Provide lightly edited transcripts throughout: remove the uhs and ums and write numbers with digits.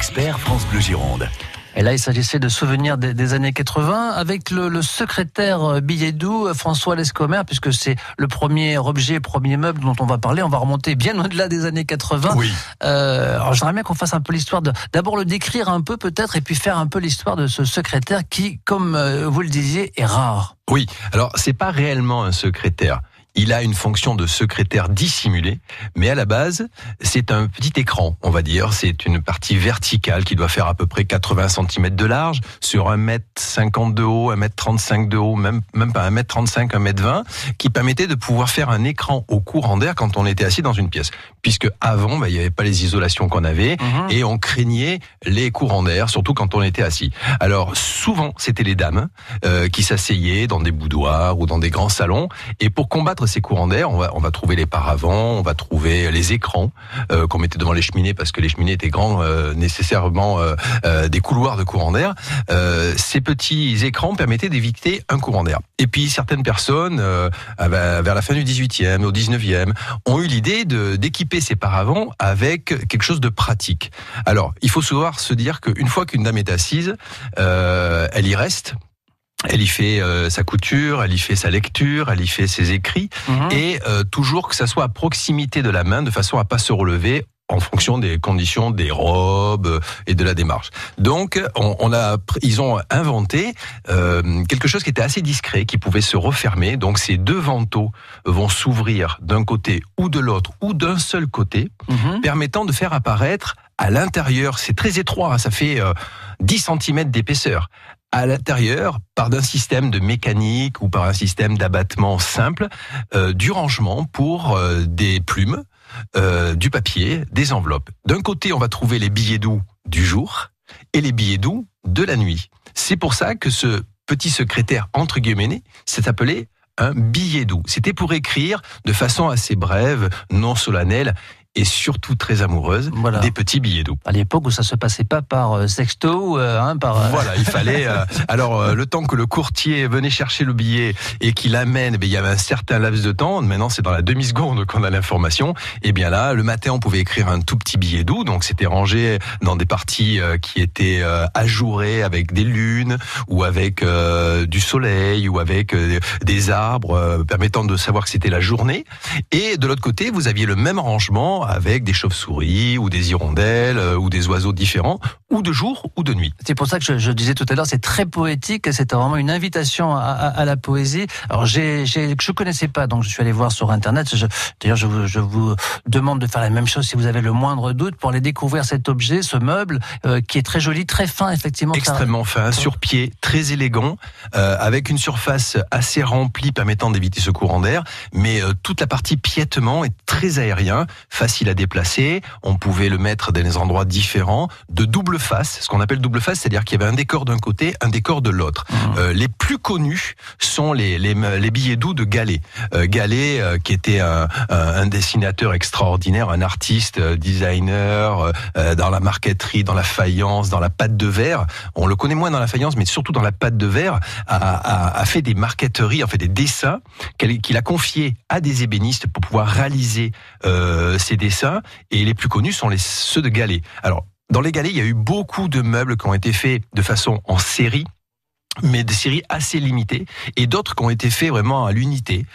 Expert France Bleu Gironde. Et là, il s'agissait de souvenirs des années 80 avec le secrétaire billet doux, François Lescomer, puisque c'est le premier objet, premier meuble dont on va parler. On va remonter bien au-delà des années 80. Oui. Alors, j'aimerais bien qu'on fasse un peu l'histoire d'abord le décrire un peu peut-être, et puis faire un peu l'histoire de ce secrétaire qui, comme vous le disiez, est rare. Oui. Alors, c'est pas réellement un secrétaire. Il a une fonction de secrétaire dissimulé, mais à la base, c'est un petit écran, on va dire. C'est une partie verticale qui doit faire à peu près 80 cm de large, sur 1m50 de haut, 1m35 de haut, même pas 1m35, 1m20, qui permettait de pouvoir faire un écran au courant d'air quand on était assis dans une pièce. Puisque avant, il n'y avait pas les isolations qu'on avait, et on craignait les courants d'air, surtout quand on était assis. Alors, souvent, c'était les dames qui s'asseyaient dans des boudoirs ou dans des grands salons, et pour combattre ces courants d'air, on va trouver les paravents, on va trouver les écrans qu'on mettait devant les cheminées parce que les cheminées étaient grands, nécessairement des couloirs de courant d'air. Ces petits écrans permettaient d'éviter un courant d'air. Et puis certaines personnes, vers la fin du 18e, au 19e, ont eu l'idée d'équiper ces paravents avec quelque chose de pratique. Alors, il faut savoir se dire qu'une fois qu'une dame est assise, elle y reste. Elle y fait sa couture, elle y fait sa lecture, elle y fait ses écrits, et toujours que ça soit à proximité de la main, de façon à pas se relever en fonction des conditions des robes et de la démarche. Donc, ils ont inventé quelque chose qui était assez discret, qui pouvait se refermer. Donc, ces deux vantaux vont s'ouvrir d'un côté ou de l'autre, ou d'un seul côté, permettant de faire apparaître à l'intérieur, c'est très étroit, ça fait 10 cm d'épaisseur. À l'intérieur, par d'un système de mécanique ou par un système d'abattement simple, du rangement pour des plumes, du papier, des enveloppes. D'un côté, on va trouver les billets doux du jour et les billets doux de la nuit. C'est pour ça que ce petit secrétaire, entre guillemets, s'est appelé un billet doux. C'était pour écrire de façon assez brève, non solennelle, et surtout très amoureuse, des petits billets doux. À l'époque où ça se passait pas par sexto, Voilà, il fallait... alors, le temps que le courtier venait chercher le billet et qu'il l'amène, il y avait un certain laps de temps. Maintenant, c'est dans la demi-seconde qu'on a l'information. Et bien là, le matin, on pouvait écrire un tout petit billet doux. Donc, c'était rangé dans des parties qui étaient ajourées avec des lunes ou avec du soleil ou avec des arbres permettant de savoir que c'était la journée. Et de l'autre côté, vous aviez le même rangement avec des chauves-souris ou des hirondelles ou des oiseaux différents, ou de jour ou de nuit. C'est pour ça que je disais tout à l'heure, c'est très poétique, c'était vraiment une invitation à la poésie. Alors je connaissais pas, donc je suis allé voir sur internet. D'ailleurs, je vous demande de faire la même chose si vous avez le moindre doute pour aller découvrir cet objet, ce meuble qui est très joli, très fin, effectivement. Extrêmement fin, sur pied, très élégant, avec une surface assez remplie permettant d'éviter ce courant d'air, mais toute la partie piétement est très aérien, facile à déplacer. On pouvait le mettre dans des endroits différents, de double face. Ce qu'on appelle double face, c'est-à-dire qu'il y avait un décor d'un côté, un décor de l'autre. Les plus connus sont les billets doux de Gallet. Gallet, qui était un dessinateur extraordinaire, un artiste, designer, dans la marqueterie, dans la faïence, dans la pâte de verre. On le connaît moins dans la faïence, mais surtout dans la pâte de verre, a fait des marqueteries, en fait des dessins qu'il a confiés à des ébénistes pour pouvoir réaliser ces dessins, et les plus connus sont ceux de Gallet. Alors, dans les Gallets, il y a eu beaucoup de meubles qui ont été faits de façon en série, mais des séries assez limitées, et d'autres qui ont été faits vraiment à l'unité.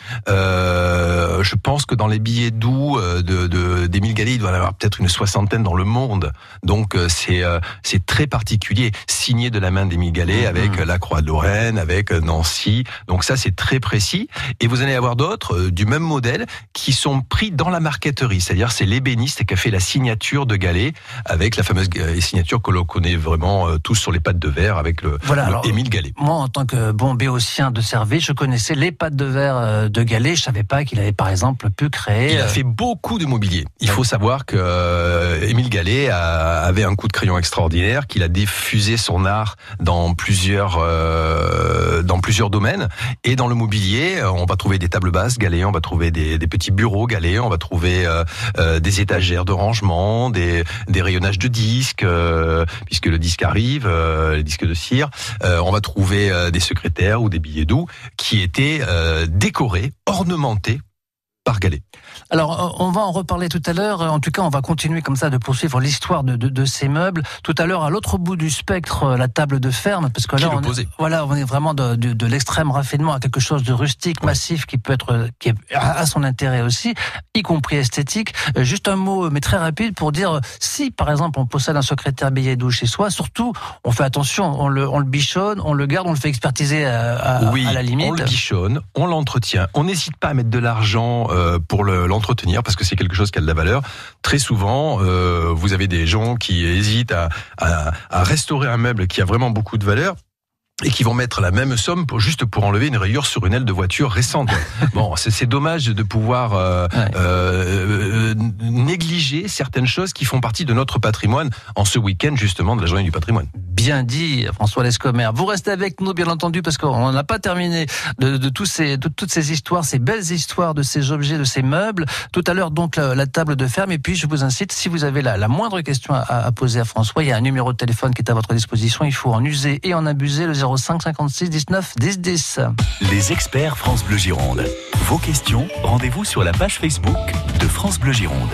Je pense que dans les billets doux d'Émile Gallet, il doit y en avoir peut-être une 60aine dans le monde. Donc c'est très particulier, signé de la main d'Émile Gallet avec la Croix de Lorraine, avec Nancy. Donc ça, c'est très précis. Et vous allez avoir d'autres du même modèle qui sont pris dans la marqueterie, c'est-à-dire c'est l'ébéniste qui a fait la signature de Gallet avec la fameuse signature que l'on connaît vraiment tous sur les pattes de verre avec Émile Gallet. Moi, en tant que bon béotien de Servet, je connaissais les pattes de verre de Gallet. Je savais pas qu'il avait, par exemple, pu créer... Il a fait beaucoup de mobilier. Il faut savoir que Émile Gallet avait un coup de crayon extraordinaire, qu'il a diffusé son art dans plusieurs domaines. Et dans le mobilier, on va trouver des tables basses Gallet, on va trouver des petits bureaux Gallet, on va trouver des étagères de rangement, des rayonnages de disques, puisque le disque arrive, les disques de cire. On va trouver des secrétaires ou des billets doux qui étaient décorés, ornementés par Gallet. Alors, on va en reparler tout à l'heure. En tout cas, on va continuer comme ça de poursuivre l'histoire de ces meubles. Tout à l'heure, à l'autre bout du spectre, la table de ferme, parce que là, on est vraiment de l'extrême raffinement à quelque chose de rustique, massif, qui a son intérêt aussi, y compris esthétique. Juste un mot, mais très rapide, pour dire si, par exemple, on possède un secrétaire billet doux chez soi, surtout, on fait attention, on le bichonne, on le garde, on le fait expertiser à la limite. On le bichonne, on l'entretient. On n'hésite pas à mettre de l'argent pour l'entretenir parce que c'est quelque chose qui a de la valeur. Très souvent, vous avez des gens qui hésitent à restaurer un meuble qui a vraiment beaucoup de valeur et qui vont mettre la même somme juste pour enlever une rayure sur une aile de voiture récente. Bon, c'est dommage de pouvoir négliger certaines choses qui font partie de notre patrimoine en ce week-end justement de la journée du patrimoine. Bien dit, François Lescomer. Vous restez avec nous, bien entendu, parce qu'on n'a pas terminé de toutes ces histoires, ces belles histoires de ces objets, de ces meubles. Tout à l'heure, donc, la table de ferme. Et puis, je vous incite, si vous avez la moindre question à poser à François, il y a un numéro de téléphone qui est à votre disposition. Il faut en user et en abuser, le 05 56 19 10 10. Les experts France Bleu Gironde. Vos questions, rendez-vous sur la page Facebook de France Bleu Gironde.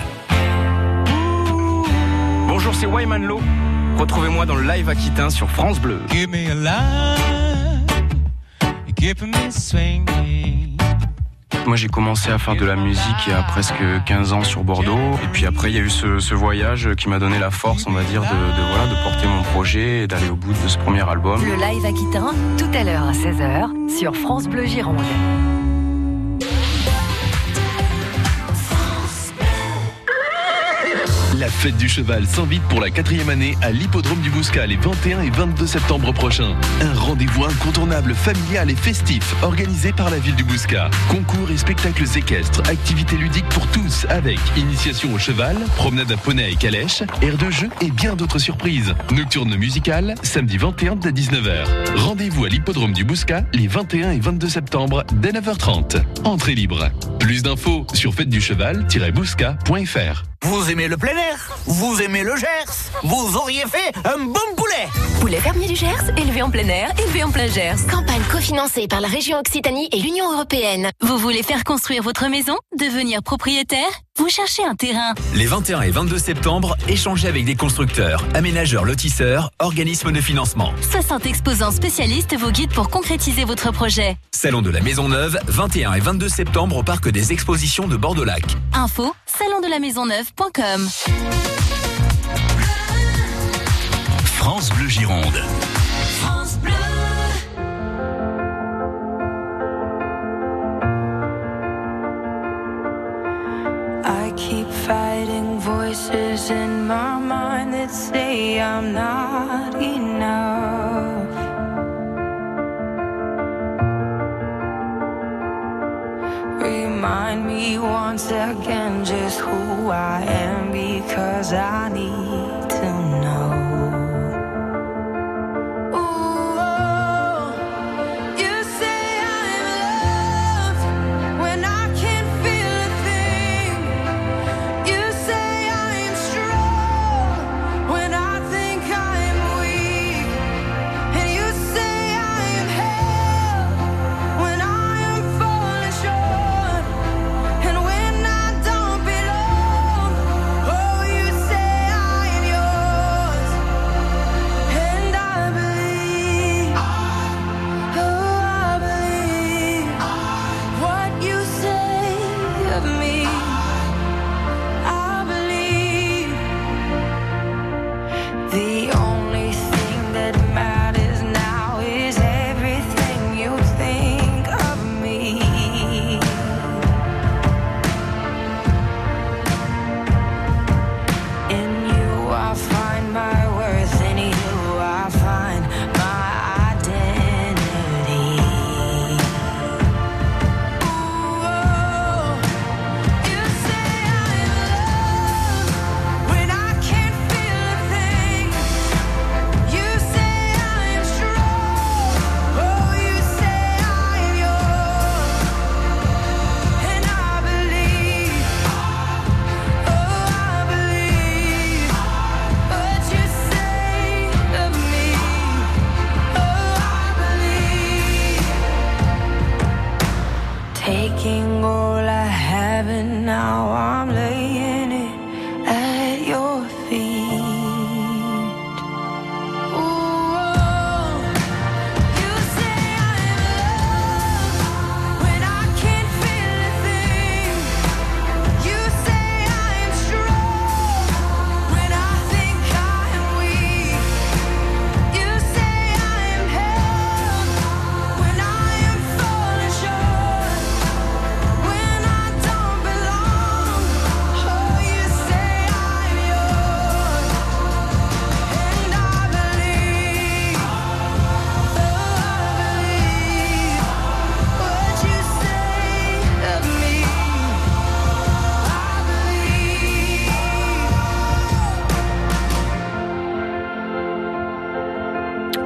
Bonjour, c'est Wyman Lowe. Retrouvez-moi dans le live aquitain sur France Bleu. Give me a line, give me swing. Moi, j'ai commencé à faire de la musique il y a presque 15 ans sur Bordeaux. Et puis après, il y a eu ce voyage qui m'a donné la force, on va dire, de porter mon projet et d'aller au bout de ce premier album. Le live aquitain, tout à l'heure à 16h, sur France Bleu Gironde. La fête du cheval s'invite pour la 4e année à l'hippodrome du Bouscat les 21 et 22 septembre prochains. Un rendez-vous incontournable, familial et festif organisé par la ville du Bouscat. Concours et spectacles équestres, activités ludiques pour tous avec initiation au cheval, promenade à poney et calèche, aires de jeu et bien d'autres surprises. Nocturne musicale, samedi 21 à 19h. Rendez-vous à l'hippodrome du Bouscat les 21 et 22 septembre dès 9h30. Entrée libre. Plus d'infos sur fêteducheval-bouscat.fr. Vous aimez le plein air? Vous aimez le Gers? Vous auriez fait un bon poulet? Poulet fermier du Gers, élevé en plein air, élevé en plein Gers. Campagne cofinancée par la région Occitanie et l'Union européenne. Vous voulez faire construire votre maison? Devenir propriétaire? Vous cherchez un terrain? Les 21 et 22 septembre, échangez avec des constructeurs, aménageurs, lotisseurs, organismes de financement. 60 exposants spécialistes vous guident pour concrétiser votre projet. Salon de la Maison Neuve, 21 et 22 septembre au Parc des Expositions de Bordeaux-Lac. Info, salondelamaisonneuve.com. France Bleu Gironde. France Bleu. I keep fighting voices in my mind that say I'm not enough. Remind me once again just who I am, because I need to know. Say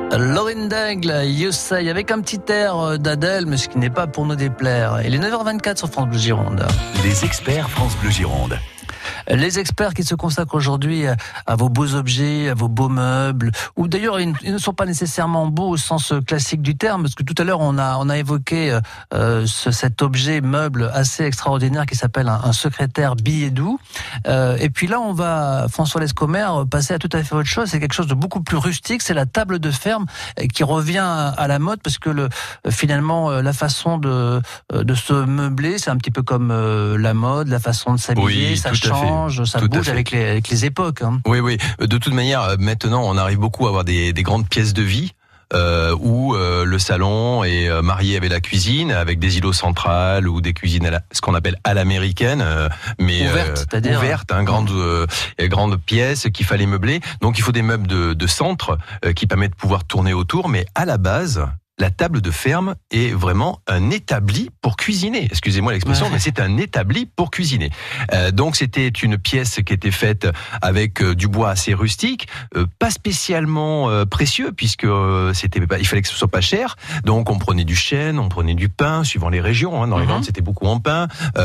Lauryn Daigle, You Say, avec un petit air d'Adèle, mais ce qui n'est pas pour nous déplaire. Il est 9h24 sur France Bleu Gironde. Les experts France Bleu Gironde. Les experts qui se consacrent aujourd'hui à vos beaux objets, à vos beaux meubles, ou d'ailleurs ils ne sont pas nécessairement beaux au sens classique du terme, parce que tout à l'heure on a évoqué cet objet meuble assez extraordinaire qui s'appelle un secrétaire billet doux. Et puis là on va, François Lescomer, passer à tout à fait autre chose. C'est quelque chose de beaucoup plus rustique. C'est la table de ferme qui revient à la mode, parce que finalement la façon de se meubler, c'est un petit peu comme la mode, la façon de s'habiller, ça change, ça bouge avec les époques. Hein. Oui. De toute manière, maintenant, on arrive beaucoup à avoir des grandes pièces de vie. Où le salon est marié avec la cuisine, avec des îlots centrales ou des cuisines ce qu'on appelle à l'américaine, mais ouvertes, grande pièce qu'il fallait meubler. Donc il faut des meubles de centre qui permettent de pouvoir tourner autour, mais à la base, la table de ferme est vraiment un établi pour cuisiner. Excusez-moi l'expression, mais c'est un établi pour cuisiner. Donc c'était une pièce qui était faite avec du bois assez rustique, pas spécialement précieux, puisque il fallait que ce soit pas cher. Donc on prenait du chêne, on prenait du pin, suivant les régions. Dans les Landes, c'était beaucoup en pin.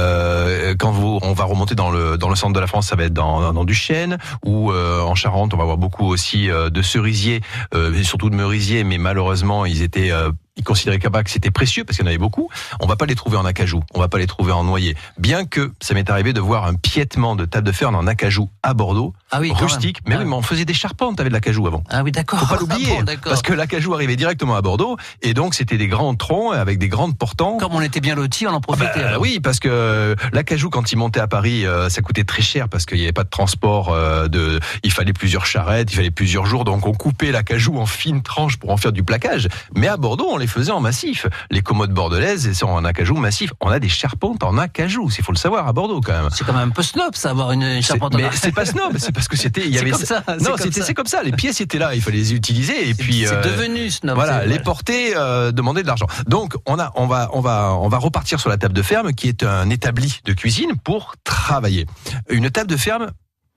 On va remonter dans le centre de la France, ça va être dans du chêne. Ou en Charente, on va avoir beaucoup aussi de cerisiers, et surtout de merisiers, mais malheureusement ils considéraient que c'était précieux parce qu'il y en avait beaucoup. On va pas les trouver en acajou, on va pas les trouver en noyer. Bien que ça m'est arrivé de voir un piétement de table de ferme en acajou à Bordeaux, rustique. Mais oui, mais on faisait des charpentes avec de l'acajou avant. Ah oui, d'accord. Faut pas l'oublier, parce que l'acajou arrivait directement à Bordeaux, et donc c'était des grands troncs avec des grandes portants. Comme on était bien lotis, on en profitait. Oui, parce que l'acajou, quand il montait à Paris, ça coûtait très cher parce qu'il n'y avait pas de transport. Il fallait plusieurs charrettes, il fallait plusieurs jours, donc on coupait l'acajou en fines tranches pour en faire du plaquage. Mais à Bordeaux, on les faisait en massif. Les commodes bordelaises sont en acajou massif. On a des charpentes en acajou, il faut le savoir, à Bordeaux quand même. C'est quand même un peu snob, ça, avoir une charpente en acajou. Mais c'est pas snob, c'est parce que c'est comme ça. Les pièces étaient là, il fallait les utiliser, et puis c'est devenu snob. Voilà, les porter, demander de l'argent. Donc on va repartir sur la table de ferme, qui est un établi de cuisine pour travailler. Une table de ferme,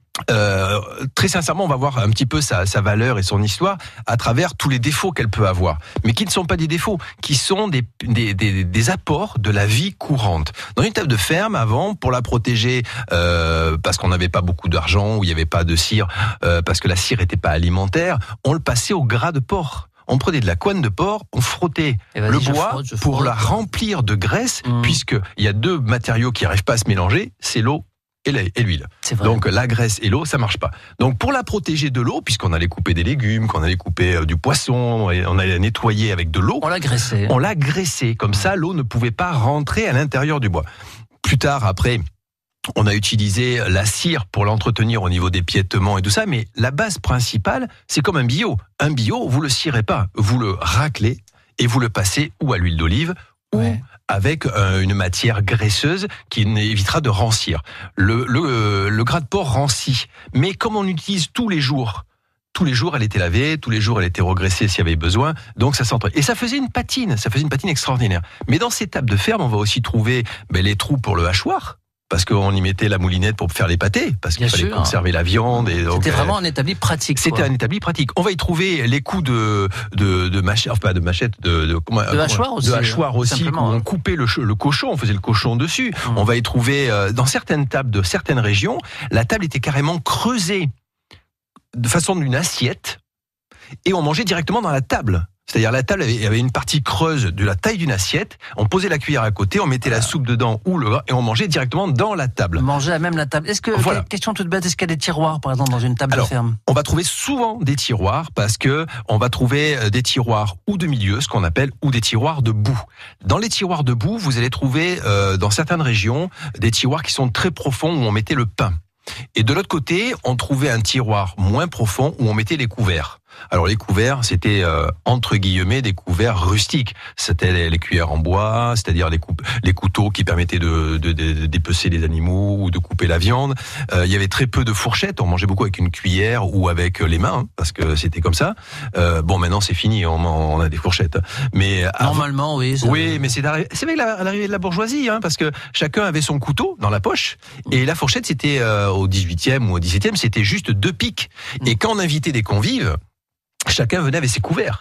très sincèrement, on va voir un petit peu sa valeur et son histoire à travers tous les défauts qu'elle peut avoir, mais qui ne sont pas des défauts, qui sont des apports de la vie courante. Dans une table de ferme, avant, pour la protéger, parce qu'on n'avait pas beaucoup d'argent, ou il n'y avait pas de cire, parce que la cire n'était pas alimentaire, on le passait au gras de porc. On prenait de la couenne de porc, on frottait le bois pour la remplir de graisse, puisqu'il y a deux matériaux qui n'arrivent pas à se mélanger, c'est l'eau et l'huile. Donc la graisse et l'eau, ça marche pas. Donc pour la protéger de l'eau, puisqu'on allait couper des légumes, qu'on allait couper du poisson, et on allait nettoyer avec de l'eau, on l'a graissé. Comme ça, l'eau ne pouvait pas rentrer à l'intérieur du bois. Plus tard, après, on a utilisé la cire pour l'entretenir au niveau des piétements et tout ça, mais la base principale, c'est comme un billot. Un billot, vous le cirez pas, vous le raclez et vous le passez ou à l'huile d'olive ou avec une matière graisseuse qui évitera de rancir. Le gras de porc rancit, mais comme on l'utilise tous les jours, elle était lavée, tous les jours elle était regraissée s'il y avait besoin, donc ça s'entre. Et ça faisait une patine extraordinaire. Mais dans ces tables de ferme, on va aussi trouver les trous pour le hachoir, parce qu'on y mettait la moulinette pour faire les pâtés, parce qu'il fallait conserver la viande. Et donc, c'était vraiment un établi pratique. C'était un établi pratique. On va y trouver les coups de hachoir aussi, où on coupait le cochon, on faisait le cochon dessus. On va y trouver, dans certaines tables de certaines régions, la table était carrément creusée de façon d'une assiette, et on mangeait directement dans la table. C'est-à-dire la table avait une partie creuse de la taille d'une assiette, on posait la cuillère à côté, on mettait la soupe dedans ou le gras, et on mangeait directement dans la table. Manger à même la table. Question toute bête, est-ce qu'il y a des tiroirs par exemple dans une table de ferme ? On va trouver souvent des tiroirs, parce que on va trouver des tiroirs ou de milieu, ce qu'on appelle, ou des tiroirs de boue. Dans les tiroirs de boue, vous allez trouver dans certaines régions des tiroirs qui sont très profonds où on mettait le pain. Et de l'autre côté, on trouvait un tiroir moins profond où on mettait les couverts. Alors les couverts, c'était entre guillemets des couverts rustiques. C'était les cuillères en bois, c'est-à-dire les couteaux qui permettaient de dépecer les animaux ou de couper la viande. Il y avait très peu de fourchettes. On mangeait beaucoup avec une cuillère ou avec les mains, parce que c'était comme ça. Maintenant c'est fini, on a des fourchettes. Mais normalement, oui. Oui, mais c'est avec l'arrivée de la bourgeoisie, parce que chacun avait son couteau dans la poche, et la fourchette, c'était au 18e ou au 17e, c'était juste 2 pics. Et quand on invitait des convives, chacun venait avec ses couverts.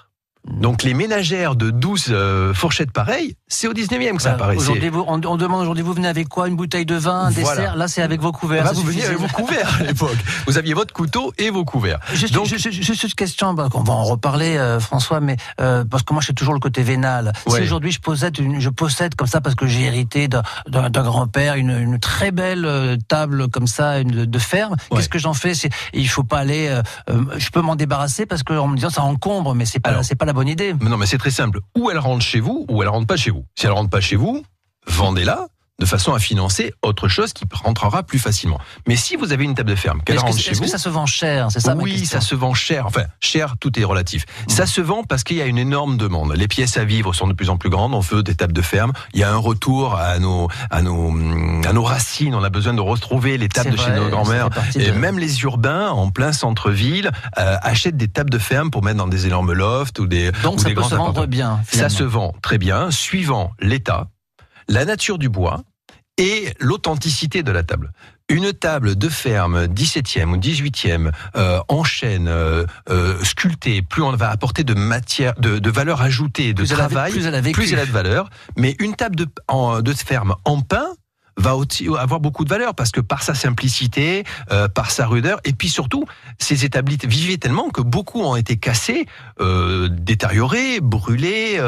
Donc les ménagères de 12 fourchettes pareilles, c'est au 19e que ça apparaît. Aujourd'hui, on demande aujourd'hui, vous venez avec quoi? Une bouteille de vin, un dessert? Là, c'est avec vos couverts. Là, vous veniez avec vos couverts à l'époque. Vous aviez votre couteau et vos couverts. Juste une question, on va en reparler, François, mais parce que moi, je suis toujours le côté vénal. Si aujourd'hui, je possède comme ça, parce que j'ai hérité d'un grand-père une très belle table comme ça, de ferme, qu'est-ce que j'en fais? Il faut pas aller... je peux m'en débarrasser parce qu'en me disant ça encombre, mais c'est pas la bonne idée. Mais non, mais c'est très simple. Ou elle rentre chez vous, ou elle rentre pas chez vous. Si elle rentre pas chez vous, vendez-la de façon à financer autre chose qui rentrera plus facilement. Mais si vous avez une table de ferme, qu'elle rentre chez vous... Est-ce que ça se vend cher? C'est ça ma question. Oui, ça se vend cher. Enfin, cher, tout est relatif. Ça se vend parce qu'il y a une énorme demande. Les pièces à vivre sont de plus en plus grandes. On veut des tables de ferme. Il y a un retour à nos racines. On a besoin de retrouver les tables de chez nos grands-mères. Et même les urbains, en plein centre-ville, achètent des tables de ferme pour mettre dans des énormes lofts ou des Donc ou ça des peut se vendre bien. Ça se vend très bien, suivant l'état, la nature du bois et l'authenticité de la table. Une table de ferme 17e ou 18e en chêne, sculptée, plus on va apporter de matière, de valeur ajoutée, de travail, plus elle a de valeur. Mais une table de ferme en pin va aussi avoir beaucoup de valeur parce que par sa simplicité, par sa rudeur, et puis surtout, ces établis vivaient tellement que beaucoup ont été cassés, détériorés, brûlés,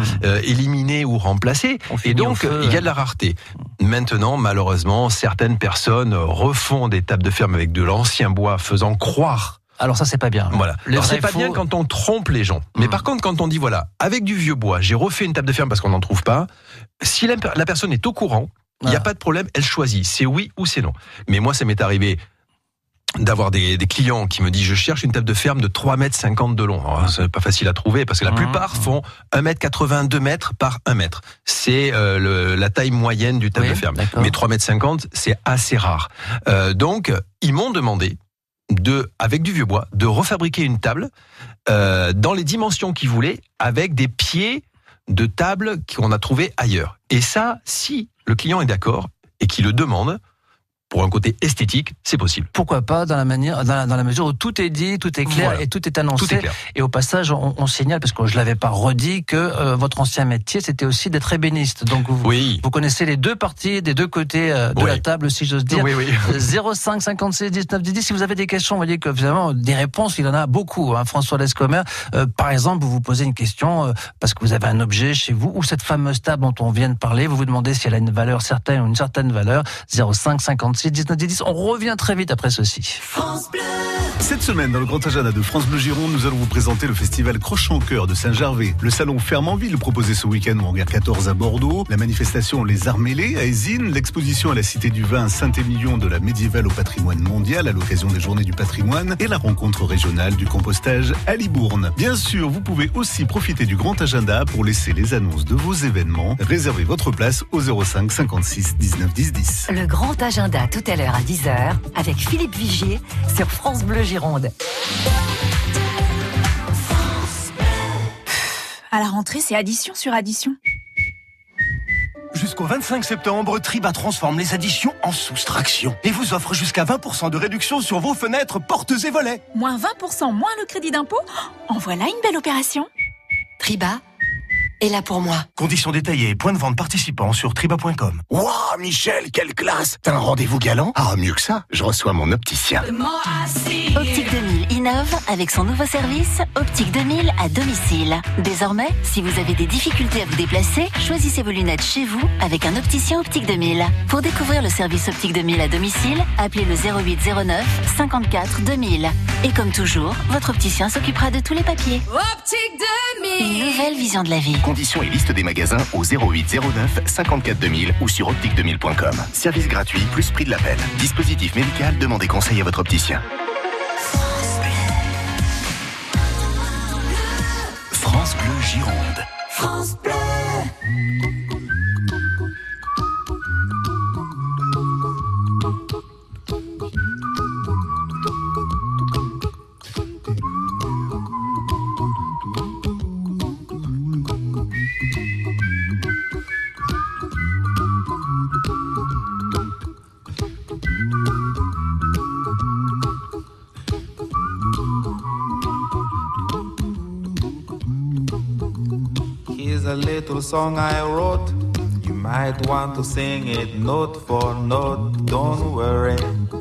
éliminés ou remplacés. Et donc, il y a de la rareté. Maintenant, malheureusement, certaines personnes refont des tables de ferme avec de l'ancien bois, faisant croire. Alors ça, c'est pas bien. Voilà. Alors c'est pas bien quand on trompe les gens. Mais par contre, quand on dit, voilà, avec du vieux bois, j'ai refait une table de ferme parce qu'on n'en trouve pas, si la personne est au courant, il n'y a pas de problème, elle choisit, c'est oui ou c'est non. Mais moi, ça m'est arrivé d'avoir des clients qui me disent je cherche une table de ferme de 3,50 m de long. Alors, c'est pas facile à trouver parce que la plupart font 1,80 m, 2 mètres par 1 mètre. C'est la taille moyenne du table de ferme. Mais 3,50 m, c'est assez rare. Donc, ils m'ont demandé avec du vieux bois, de refabriquer une table dans les dimensions qu'ils voulaient avec des pieds de table qu'on a trouvé ailleurs. Et ça, si le client est d'accord et qu'il le demande, pour un côté esthétique, c'est possible. Pourquoi pas dans la mesure où tout est dit, tout est clair et tout est annoncé. Tout est clair. Et au passage, on signale, parce que je l'avais pas redit, que votre ancien métier, c'était aussi d'être ébéniste. Donc vous connaissez les deux parties, des deux côtés de la table, si j'ose dire. 05 56 19 10. Si vous avez des questions, vous voyez que finalement, des réponses, il en a beaucoup. François Lescomer, par exemple, vous vous posez une question parce que vous avez un objet chez vous, ou cette fameuse table dont on vient de parler, vous vous demandez si elle a une valeur certaine ou une certaine valeur. 05 56 19 10. On revient très vite après ceci. France Bleu. Cette semaine, dans le grand agenda de France Bleu Gironde, nous allons vous présenter le festival Crochant Cœur de Saint-Gervais, le salon Ferme en Ville proposé ce week-end au Hangar 14 à Bordeaux, la manifestation Les Arts Mêlés à Ésine, l'exposition à la Cité du Vin Saint-Émilion de la médiévale au patrimoine mondial à l'occasion des Journées du patrimoine et la rencontre régionale du compostage à Libourne. Bien sûr, vous pouvez aussi profiter du grand agenda pour laisser les annonces de vos événements. Réservez votre place au 05 56 19 10 10. Le grand agenda tout à l'heure à 10h avec Philippe Vigier sur France Bleu Gironde. À la rentrée, c'est addition sur addition. Jusqu'au 25 septembre, Triba transforme les additions en soustraction et vous offre jusqu'à 20% de réduction sur vos fenêtres, portes et volets. Moins 20%, moins le crédit d'impôt. En voilà une belle opération. Triba est là pour moi. Conditions détaillées et points de vente participants sur triba.com. Waouh, Michel, quelle classe! T'as un rendez-vous galant? Ah, mieux que ça, je reçois mon opticien. Optique 2000 innove avec son nouveau service Optique 2000 à domicile. Désormais, si vous avez des difficultés à vous déplacer, choisissez vos lunettes chez vous avec un opticien Optique 2000. Pour découvrir le service Optique 2000 à domicile, appelez le 08 09 54 2000. Et comme toujours, votre opticien s'occupera de tous les papiers. Optique 2000. Une nouvelle vision de la vie. Conditions et liste des magasins au 08 09 54 2000 ou sur optique2000.com. Service gratuit plus prix de l'appel. Dispositif médical, demandez conseil à votre opticien. France Bleu Gironde. France Bleu. is a little song I wrote. You might want to sing it note for note. Don't worry,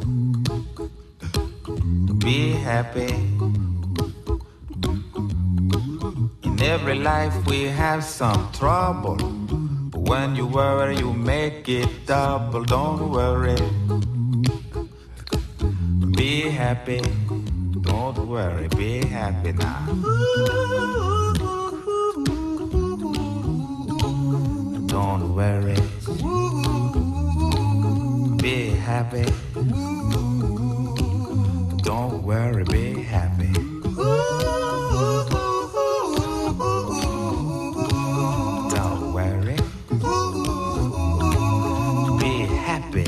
be happy. In every life we have some trouble, but when you worry you make it double. Don't worry, be happy. Don't worry, be happy now. Don't worry, be happy. Don't worry, be happy. Don't worry, be happy.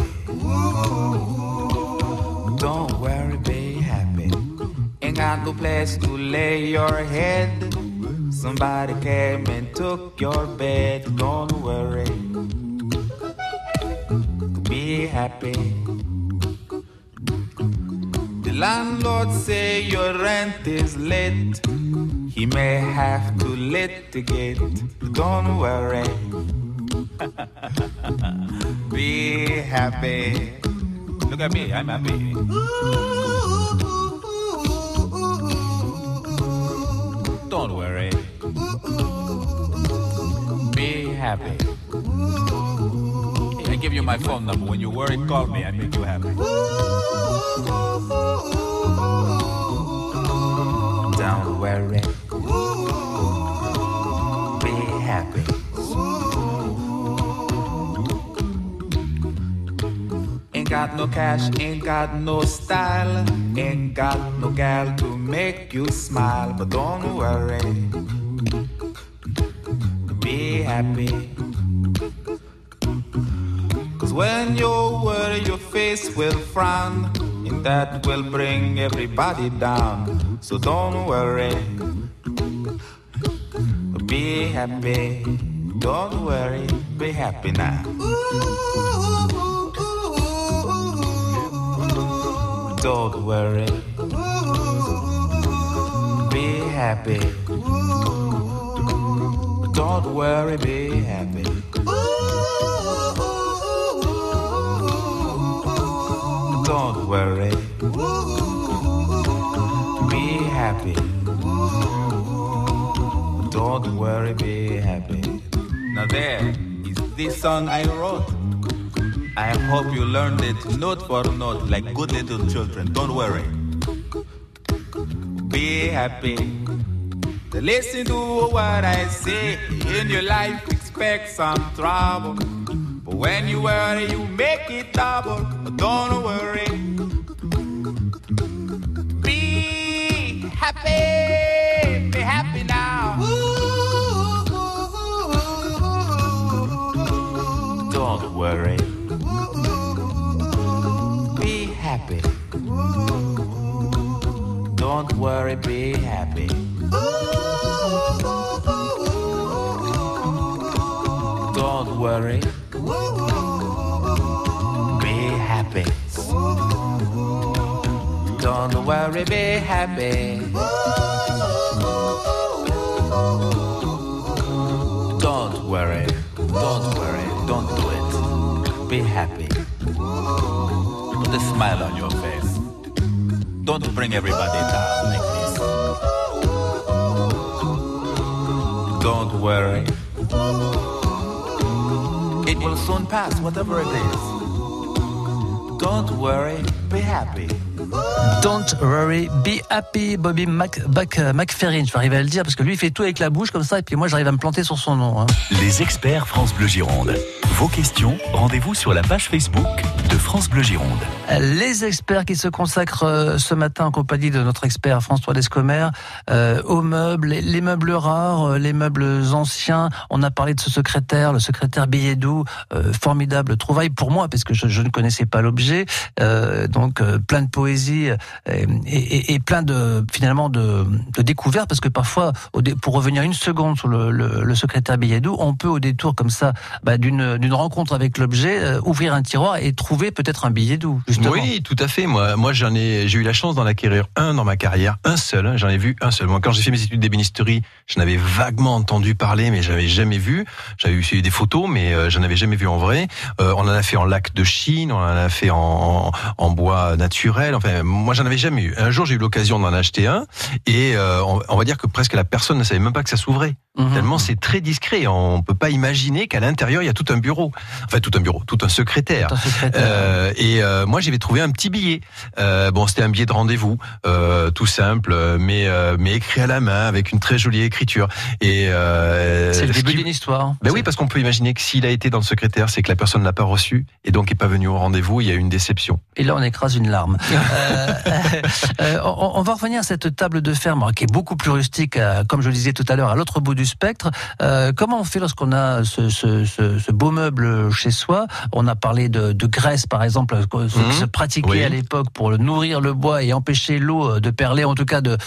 Don't worry, be happy. Ain't got no place to lay your head. Somebody came and took your bed. Don't worry, be happy. The landlord say your rent is late. He may have to litigate. Don't worry, be happy. Look at me, I'm happy. Don't worry, be happy. I give you my phone number. When you worry, call me. I make you happy. Don't worry, be happy. Ain't got no cash, ain't got no style, ain't got no gal to make you smile. But don't worry, be happy. Cause when you worry your face will frown, and that will bring everybody down. So don't worry, be happy. Don't worry, be happy now. Don't worry, be happy. Don't worry, be happy. Don't worry, be happy. Don't worry, be happy. Now there is this song I wrote. I hope you learned it note for note like good little children. Don't worry, be happy. Listen to what I say. In your life expect some trouble, but when you worry you make it double. Don't worry, be happy. Be happy now. Don't worry, be happy. Don't worry, be happy. Don't worry, be happy. Don't worry, be happy. Don't worry, don't do it. Be happy. Put a smile on your face. Don't bring everybody down like this. Don't worry, it will soon pass, whatever it is. Don't worry, be happy. Don't worry, be happy, Bobby McFerrin. Je vais arriver à le dire parce que lui il fait tout avec la bouche comme ça et puis moi j'arrive à me planter sur son nom. Les experts France Bleu Gironde. Vos questions, rendez-vous sur la page Facebook de France Bleu Gironde. Les experts qui se consacrent ce matin en compagnie de notre expert François Descomer aux meubles, les meubles rares, les meubles anciens. On a parlé de ce secrétaire, le secrétaire Billedou, formidable trouvaille pour moi parce que je ne connaissais pas l'objet. Donc plein de poésie et plein de finalement de découvertes parce que parfois pour revenir une seconde sur le secrétaire Billedou, on peut au détour comme ça d'une rencontre avec l'objet ouvrir un tiroir et trouver trouver peut-être un billet doux, justement. Oui, tout à fait. Moi, j'ai eu la chance d'en acquérir un dans ma carrière, un seul. J'en ai vu un seul. Moi, quand j'ai fait mes études d'ébénisterie, j'en avais vaguement entendu parler, mais j'avais jamais vu. J'avais eu des photos, mais j'en avais jamais vu en vrai. On en a fait en lac de Chine, on en a fait en bois naturel. Enfin, moi, j'en avais jamais eu. Un jour, j'ai eu l'occasion d'en acheter un, et on va dire que presque la personne ne savait même pas que ça s'ouvrait. Tellement c'est très discret. On peut pas imaginer qu'à l'intérieur il y a tout un bureau. Enfin tout un secrétaire. Moi j'avais trouvé un petit billet. C'était un billet de rendez-vous, tout simple, mais écrit à la main avec une très jolie écriture. Et c'est le début d'une histoire. Oui, parce qu'on peut imaginer que s'il a été dans le secrétaire, c'est que la personne l'a pas reçu et donc est pas venu au rendez-vous. Il y a eu une déception. Et là on écrase une larme. On va revenir à cette table de ferme qui est beaucoup plus rustique, comme je le disais tout à l'heure, à l'autre bout du spectre. Comment on fait lorsqu'on a ce beau meuble chez soi? On a parlé de graisse, par exemple, qui se pratiquait à l'époque pour nourrir le bois et empêcher l'eau de perler, en tout cas de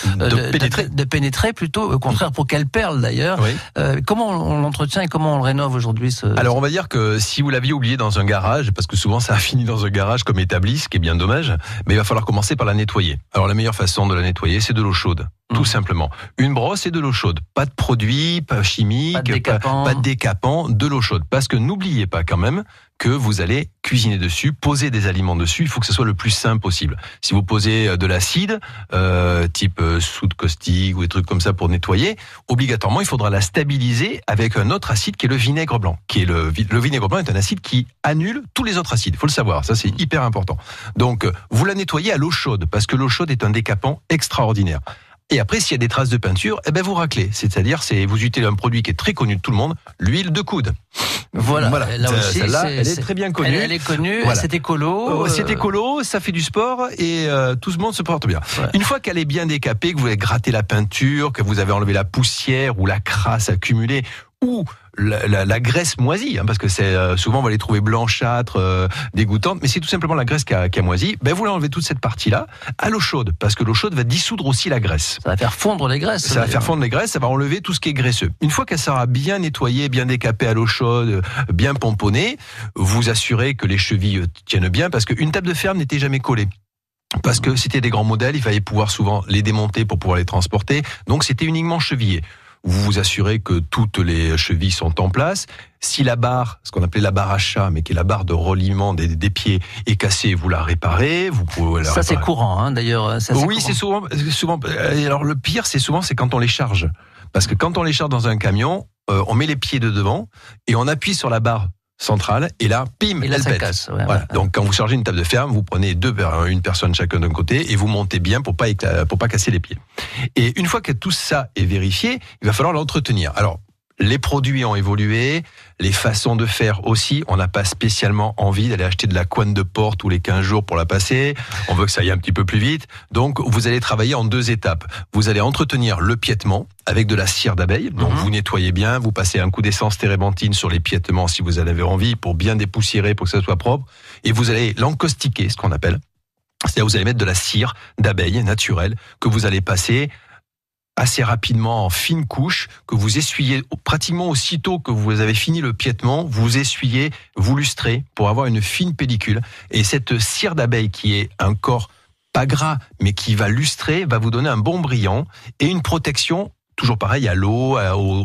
pénétrer plutôt, au contraire pour qu'elle perle d'ailleurs. Comment on l'entretient et comment on le rénove aujourd'hui Alors on va dire que si vous l'aviez oublié dans un garage, parce que souvent ça a fini dans un garage comme établi, ce qui est bien dommage, mais il va falloir commencer par la nettoyer. Alors la meilleure façon de la nettoyer, c'est de l'eau chaude. Tout simplement. Une brosse et de l'eau chaude. Pas de produits, pas chimiques, pas de décapant, de l'eau chaude. Parce que n'oubliez pas quand même que vous allez cuisiner dessus, poser des aliments dessus. Il faut que ce soit le plus simple possible. Si vous posez de l'acide, type soude caustique ou des trucs comme ça pour nettoyer, obligatoirement, il faudra la stabiliser avec un autre acide qui est le vinaigre blanc. Le vinaigre blanc est un acide qui annule tous les autres acides. Il faut le savoir. Ça, c'est hyper important. Donc, vous la nettoyez à l'eau chaude parce que l'eau chaude est un décapant extraordinaire. Et après, s'il y a des traces de peinture, vous raclez. C'est-à-dire, vous utilisez un produit qui est très connu de tout le monde, l'huile de coude. Voilà. Là aussi, celle-là, elle est très bien connue. Elle est connue, c'est écolo. C'est écolo, ça fait du sport et tout le monde se porte bien. Ouais. Une fois qu'elle est bien décapée, que vous avez gratté la peinture, que vous avez enlevé la poussière ou la crasse accumulée, ou la graisse moisie, parce que c'est souvent on va les trouver blanchâtres, dégoûtantes, mais c'est tout simplement la graisse qui a moisi. Vous l'enlevez toute cette partie-là à l'eau chaude, parce que l'eau chaude va dissoudre aussi la graisse. Ça va faire fondre les graisses. Ça va faire fondre les graisses, ça va enlever tout ce qui est graisseux. Une fois qu'elle sera bien nettoyée, bien décapée à l'eau chaude, bien pomponnée, vous assurez que les chevilles tiennent bien, parce qu'une table de ferme n'était jamais collée. Parce que c'était des grands modèles, il fallait pouvoir souvent les démonter pour pouvoir les transporter, donc c'était uniquement chevillé. Vous vous assurez que toutes les chevilles sont en place. Si la barre, ce qu'on appelait la barre à chat, mais qui est la barre de reliement des pieds, est cassée, vous la réparez. Vous pouvez la réparer. C'est courant, d'ailleurs. Oui, c'est souvent. Alors le pire, c'est quand on les charge, parce que quand on les charge dans un camion, on met les pieds de devant et on appuie sur la barre centrale et là, pim, elle pète. Casse. Voilà. Donc quand vous chargez une table de ferme, vous prenez une personne chacun d'un côté et vous montez bien pour pas casser les pieds. Et une fois que tout ça est vérifié, il va falloir l'entretenir. Alors les produits ont évolué, les façons de faire aussi. On n'a pas spécialement envie d'aller acheter de la couenne de porc tous les 15 jours pour la passer. On veut que ça aille un petit peu plus vite. Donc, vous allez travailler en 2 étapes. Vous allez entretenir le piétement avec de la cire d'abeille. Donc, vous nettoyez bien, vous passez un coup d'essence térébenthine sur les piétements si vous en avez envie pour bien dépoussiérer, pour que ça soit propre. Et vous allez l'encaustiquer, ce qu'on appelle. C'est-à-dire, vous allez mettre de la cire d'abeille naturelle que vous allez passer assez rapidement en fine couche, que vous essuyez pratiquement aussitôt que vous avez fini le piétement, vous essuyez, vous lustrez pour avoir une fine pellicule. Et cette cire d'abeille qui est un corps pas gras, mais qui va lustrer, va vous donner un bon brillant et une protection, toujours pareil, à l'eau,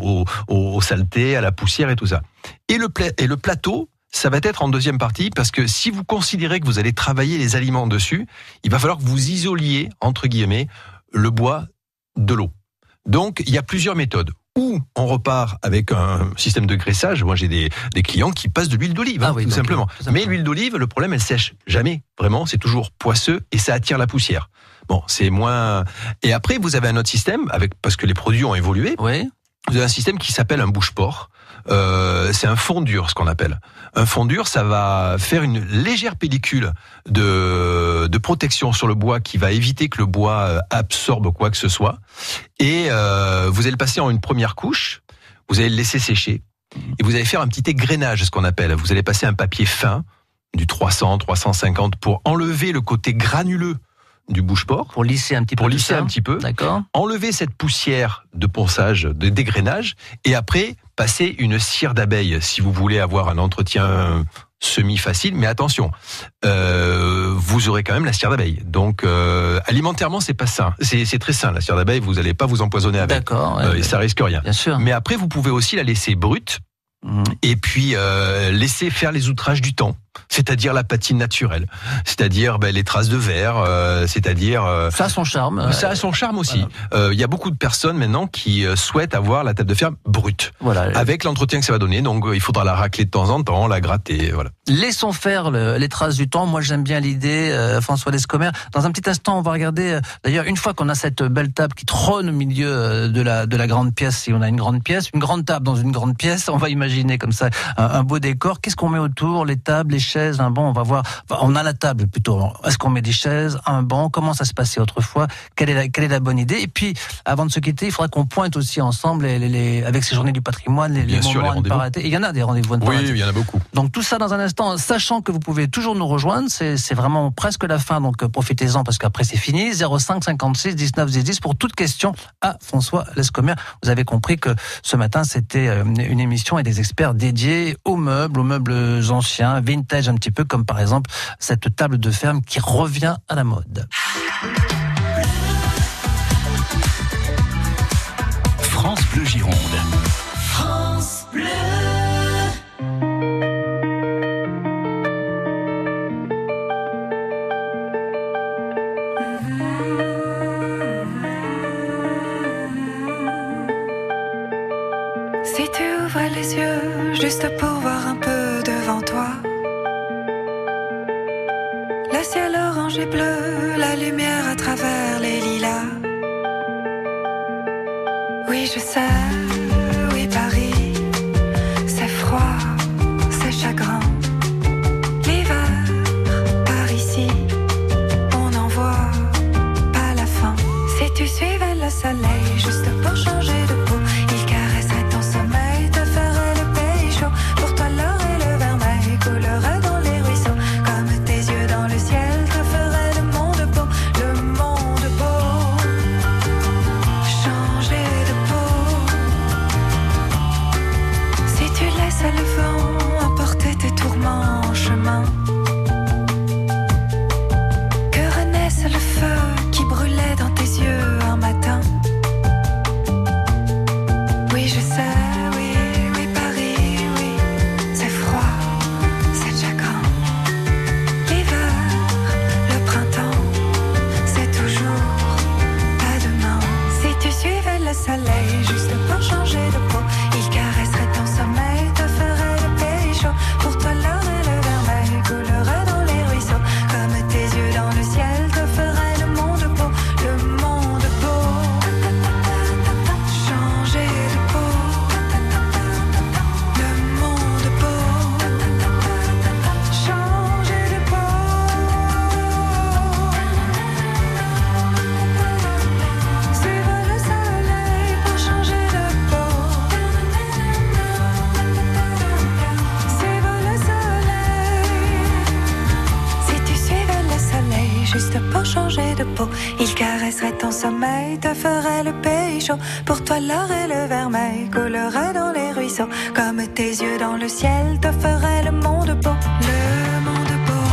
aux saletés, à la poussière et tout ça. Et le plateau, ça va être en deuxième partie, parce que si vous considérez que vous allez travailler les aliments dessus, il va falloir que vous isoliez, entre guillemets, le bois de l'eau. Donc, il y a plusieurs méthodes. Ou on repart avec un système de graissage. Moi, j'ai des clients qui passent de l'huile d'olive, tout simplement. Mais l'huile d'olive, le problème, elle sèche jamais. Vraiment, c'est toujours poisseux et ça attire la poussière. Bon, c'est moins... Et après, vous avez un autre système, parce que les produits ont évolué. Oui. Vous avez un système qui s'appelle un bouche-porc. C'est un fond dur, ce qu'on appelle. Un fond dur, ça va faire une légère pellicule de protection sur le bois qui va éviter que le bois absorbe quoi que ce soit. Et vous allez le passer en une première couche, vous allez le laisser sécher, et vous allez faire un petit égrainage, ce qu'on appelle. Vous allez passer un papier fin, du 300, 350, pour enlever le côté granuleux du bouche-porc. Pour lisser un petit peu. Un petit peu. D'accord. Enlever cette poussière de ponçage, de dégrainage, et après passez une cire d'abeille si vous voulez avoir un entretien semi-facile, mais attention, vous aurez quand même la cire d'abeille. Donc, alimentairement, c'est pas sain. C'est très sain, la cire d'abeille, vous n'allez pas vous empoisonner avec. D'accord. Et ça risque rien. Bien sûr. Mais après, vous pouvez aussi la laisser brute, et puis laisser faire les outrages du temps. C'est-à-dire la patine naturelle, c'est-à-dire les traces de verre, c'est-à-dire... Ça a son charme. Ça a son charme aussi. Il y a beaucoup de personnes maintenant qui souhaitent avoir la table de fer brute, avec l'entretien que ça va donner. Donc il faudra la racler de temps en temps, la gratter, voilà. Laissons faire les traces du temps. Moi, j'aime bien l'idée, François Lescomer. Dans un petit instant, on va regarder, d'ailleurs, une fois qu'on a cette belle table qui trône au milieu de la grande pièce, si on a une grande table dans une grande pièce, on va imaginer comme ça un beau décor. Qu'est-ce qu'on met autour? Les tables, les chaises, un banc, on va voir. Enfin, on a la table plutôt. Est-ce qu'on met des chaises, un banc? Comment ça se passait autrefois? Quelle est la bonne idée? Et puis, avant de se quitter, il faudra qu'on pointe aussi ensemble avec ces journées du patrimoine, les moments à ne pas rater. Et il y en a des rendez-vous à ne pas rater. Oui, il y en a beaucoup. Donc tout ça dans un instant, sachant que vous pouvez toujours nous rejoindre, c'est vraiment presque la fin, donc profitez-en parce qu'après c'est fini. 05 56 19 10 pour toute question à François Lescomer. Vous avez compris que ce matin c'était une émission et des experts dédiés aux meubles anciens, vintage un petit peu, comme par exemple cette table de ferme qui revient à la mode. France Bleu Gironde. France Bleu. Si tu ouvrais les yeux juste pour voir un peu devant toi, le ciel orange et bleu, la lumière à travers les lilas. Oui, je sais, oui, Paris, c'est froid, c'est chagrin. L'hiver, par ici, on n'en voit pas la fin. Si tu suivais le soleil juste pour changer de peau, il caresserait ton sommeil, te ferait le pays chaud. Pour toi, l'or et le vermeil coulerait dans les ruisseaux. Comme tes yeux dans le ciel, te ferait le monde beau, le monde beau. Changer de peau. Si tu laisses le vent emporter tes tourments en chemin, que renaisse le feu qui brûlait dans tes yeux un matin. Oui, je sais, oui, oui, Paris, oui, c'est froid, c'est chagrin. L'hiver, le printemps, c'est toujours pas demain. Si tu suivais le soleil juste pour changer de peau, il caresserait ton sommeil, te ferait le pays chaud. Pour toi, l'or et le vermeil coulerait dans les ruisseaux. Comme tes yeux dans le ciel, te ferait le monde beau, le monde beau. Changer de peau, le monde beau. Changer de peau. Suivre le soleil pour changer de peau. Suivre le soleil. Si tu suivais le soleil juste pour changer de peau, il caresserait ton sommeil, te ferait le pays chaud. Pour toi, l'or et le vermeil coulerait dans les ruisseaux. Comme tes yeux dans le ciel, te ferait le monde beau, le monde beau.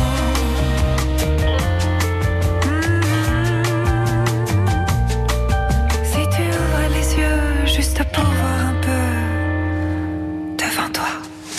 Si tu ouvres les yeux juste pour voir un peu devant toi.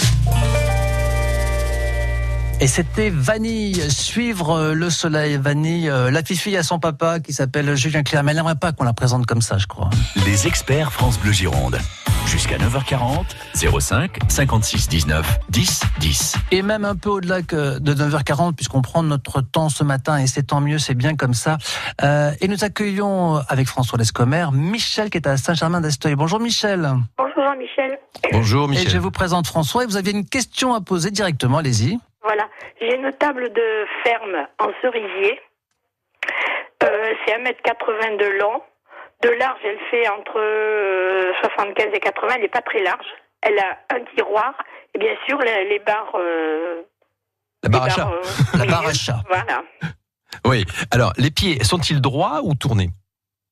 Et c'était Vanille, suivre le soleil. Vanille, la petite fille à son papa qui s'appelle Julien Clerc. Mais elle n'aimerait pas qu'on la présente comme ça, je crois. Les experts France Bleu Gironde. Jusqu'à 9h40, 05 56 19 10 10. Et même un peu au-delà que de 9h40, puisqu'on prend notre temps ce matin, et c'est tant mieux, c'est bien comme ça. Et nous accueillons, avec François Lescomer, Michel qui est à Saint-Germain-d'Esteuil. Bonjour Michel. Bonjour Jean-Michel. Bonjour Michel. Et je vous présente François, et vous aviez une question à poser directement, allez-y. Voilà, j'ai une table de ferme en cerisier. C'est 1m80 de long. De large, elle fait entre 75 et 80. Elle n'est pas très large. Elle a un tiroir et bien sûr les barres. La barre à chat. La barre à chat. Voilà. Oui. Alors, les pieds sont-ils droits ou tournés?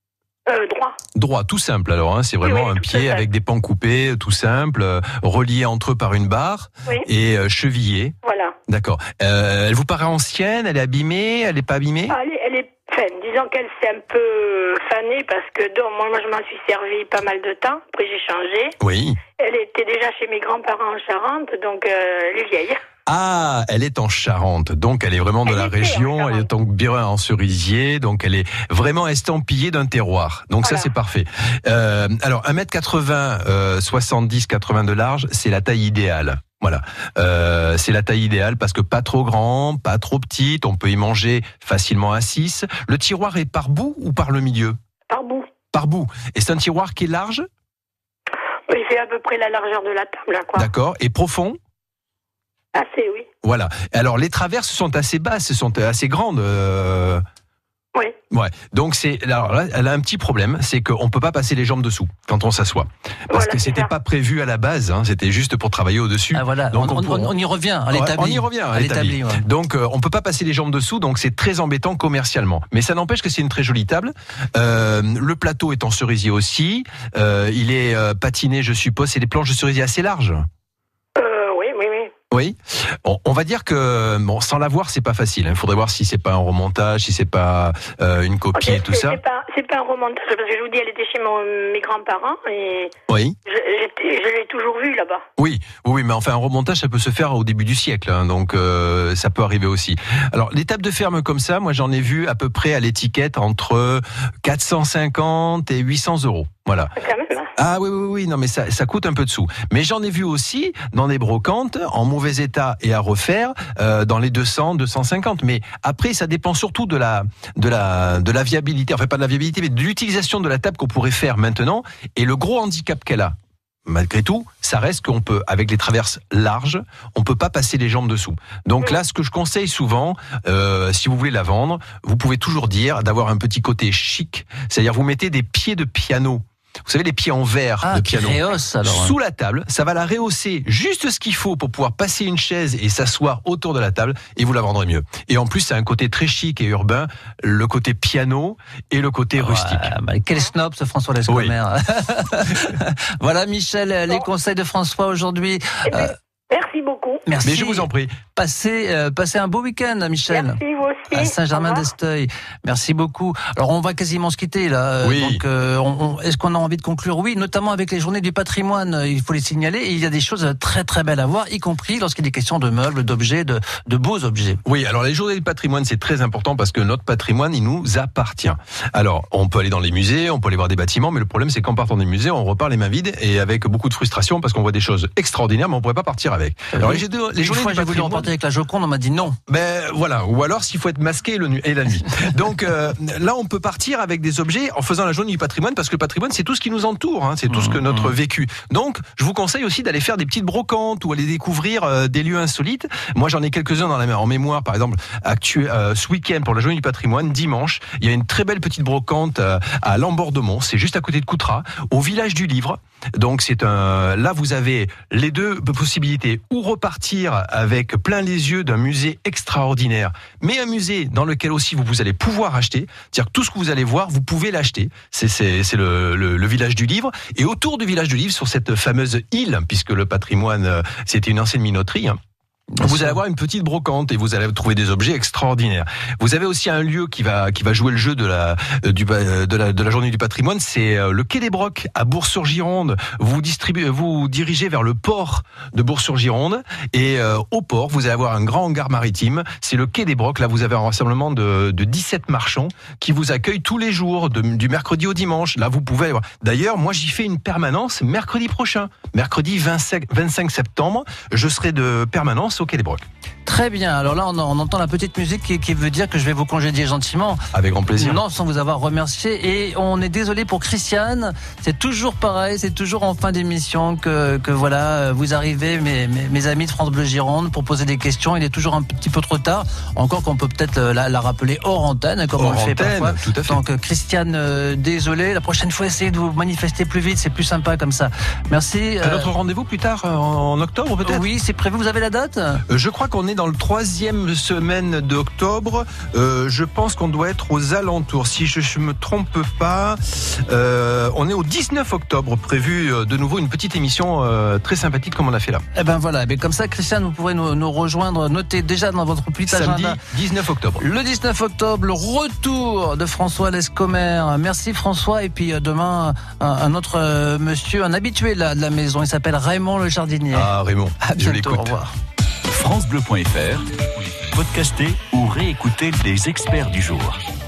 Droit. Droit, tout simple alors, hein, c'est vraiment un pied avec des pans coupés, tout simple, reliés entre eux par une barre et chevillés. Voilà. D'accord. Elle vous paraît ancienne, elle est abîmée, elle n'est pas abîmée? Elle est faine. Disons qu'elle s'est un peu fanée parce que moi je m'en suis servi pas mal de temps. Après j'ai changé. Oui. Elle était déjà chez mes grands-parents en Charente, donc elle est vieille. Ah, elle est en Charente, donc elle est vraiment de la région, elle est donc bien en cerisier, donc elle est vraiment estampillée d'un terroir. Donc ça c'est parfait. Alors 1m80, 70-80 de large, c'est la taille idéale. Voilà, c'est la taille idéale parce que pas trop grand, pas trop petite, on peut y manger facilement à 6. Le tiroir est par bout ou par le milieu? Par bout. Par bout. Et c'est un tiroir qui est large? Oui, c'est à peu près la largeur de la table, là, quoi. D'accord. Et profond? Assez, oui. Voilà. Alors les traverses sont assez basses, sont assez grandes. Oui. Ouais. Donc alors là, elle a un petit problème, c'est qu'on peut pas passer les jambes dessous quand on s'assoit, parce que c'était pas prévu à la base. Hein, c'était juste pour travailler au-dessus. Ah voilà. Donc on y revient à l'établi. On y revient à l'établi. Ouais. Donc on peut pas passer les jambes dessous, donc c'est très embêtant commercialement. Mais ça n'empêche que c'est une très jolie table. Le plateau est en cerisier aussi. Il est patiné, je suppose. C'est des planches de cerisier assez larges. Oui, on va dire que sans l'avoir, c'est pas facile. Il faudrait voir si c'est pas un remontage, si c'est pas une copie et tout ça. C'est pas un remontage parce que je vous dis, elle était chez mes grands-parents et je l'ai toujours vue là-bas. Oui, mais enfin un remontage, ça peut se faire au début du siècle, hein, donc ça peut arriver aussi. Alors les tables de ferme comme ça, moi j'en ai vu à peu près à l'étiquette entre 450 et 800 euros. Voilà. Ah oui, non mais ça coûte un peu de sous. Mais j'en ai vu aussi dans des brocantes en mauvais état et à refaire dans les 200, 250. Mais après ça dépend surtout de la viabilité, enfin pas de la viabilité, mais de l'utilisation de la table qu'on pourrait faire maintenant. Et le gros handicap qu'elle a, malgré tout, ça reste qu'on peut, avec les traverses larges, on peut pas passer les jambes dessous. Donc là, ce que je conseille souvent, si vous voulez la vendre, vous pouvez toujours dire d'avoir un petit côté chic, c'est-à-dire vous mettez des pieds de piano. Vous savez, les pieds en verre de piano sous la table, ça va la rehausser juste ce qu'il faut pour pouvoir passer une chaise et s'asseoir autour de la table et vous la vendrez mieux. Et en plus, c'est un côté très chic et urbain, le côté piano et le côté rustique. Quel snob ce François Lescomer. Voilà Michel, les conseils de François aujourd'hui. Merci beaucoup. Merci. Mais je vous en prie. Passez un beau week-end, Michel. Merci, vous aussi. À Saint-Germain-d'Esteuil. Merci beaucoup. Alors, on va quasiment se quitter, là. Oui. Donc, est-ce qu'on a envie de conclure? Oui, notamment avec les journées du patrimoine. Il faut les signaler. Et il y a des choses très, très belles à voir, y compris lorsqu'il est question de meubles, d'objets, de beaux objets. Oui, alors les journées du patrimoine, c'est très important parce que notre patrimoine, il nous appartient. Alors, on peut aller dans les musées, on peut aller voir des bâtiments, mais le problème, c'est qu'en partant des musées, on repart les mains vides et avec beaucoup de frustration parce qu'on voit des choses extraordinaires, mais on pourrait pas partir avec. Alors, les journées du j'ai voulu repartir avec la Joconde, on m'a dit non. Ben voilà, ou alors s'il faut être masqué et la nuit. Donc là, on peut partir avec des objets en faisant la journée du patrimoine parce que le patrimoine, c'est tout ce qui nous entoure, hein, c'est tout ce que notre vécu. Donc, je vous conseille aussi d'aller faire des petites brocantes ou aller découvrir des lieux insolites. Moi, j'en ai quelques-uns en mémoire, par exemple, ce week-end pour la journée du patrimoine, dimanche, il y a une très belle petite brocante à Lambordemont, c'est juste à côté de Coutras, au village du Livre. Donc là vous avez les deux possibilités, ou repartir avec plein les yeux d'un musée extraordinaire, mais un musée dans lequel aussi vous allez pouvoir acheter, c'est-à-dire que tout ce que vous allez voir, vous pouvez l'acheter. C'est le village du Livre, et autour du village du Livre, sur cette fameuse île, puisque le patrimoine c'était une ancienne minoterie, hein, vous allez avoir une petite brocante et vous allez trouver des objets extraordinaires. Vous avez aussi un lieu qui va jouer le jeu de la journée du patrimoine, c'est le Quai des Brocs à Bourg-sur-Gironde. Vous dirigez vers le port de Bourg-sur-Gironde et au port, vous allez avoir un grand hangar maritime, c'est le Quai des Brocs. Là, vous avez un rassemblement de 17 marchands qui vous accueillent tous les jours du mercredi au dimanche. Là, vous pouvez aller voir. D'ailleurs, moi j'y fais une permanence mercredi prochain, mercredi 25 septembre, je serai de permanence au Quai des Brocs. Très bien, alors là on entend la petite musique qui veut dire que je vais vous congédier gentiment. Avec grand plaisir. Non, sans vous avoir remercié. Et on est désolé pour Christiane, c'est toujours pareil, c'est toujours en fin d'émission que voilà, vous arrivez, mes amis de France Bleu Gironde, pour poser des questions. Il est toujours un petit peu trop tard, encore qu'on peut peut-être la rappeler hors antenne, comme on le fait parfois. Tout à fait. Donc Christiane, désolé, la prochaine fois essayez de vous manifester plus vite, c'est plus sympa comme ça. Merci. Notre rendez-vous plus tard, en octobre peut-être? Oui, c'est prévu, vous avez la date? Je crois qu'on est dans le 3e semaine d'octobre. Je pense qu'on doit être aux alentours. Si je ne me trompe pas, on est au 19 octobre, prévu de nouveau une petite émission très sympathique comme on a fait là. Eh ben voilà, mais comme ça, Christian, vous pourrez nous rejoindre. Notez déjà dans votre petit agenda. Samedi 19 octobre. Le 19 octobre, le retour de François Lescomer. Merci François. Et puis demain, un autre monsieur, un habitué de la maison. Il s'appelle Raymond le jardinier. Ah Raymond, à bientôt, je l'écoute. Au revoir. FranceBleu.fr, podcastez ou réécoutez les experts du jour.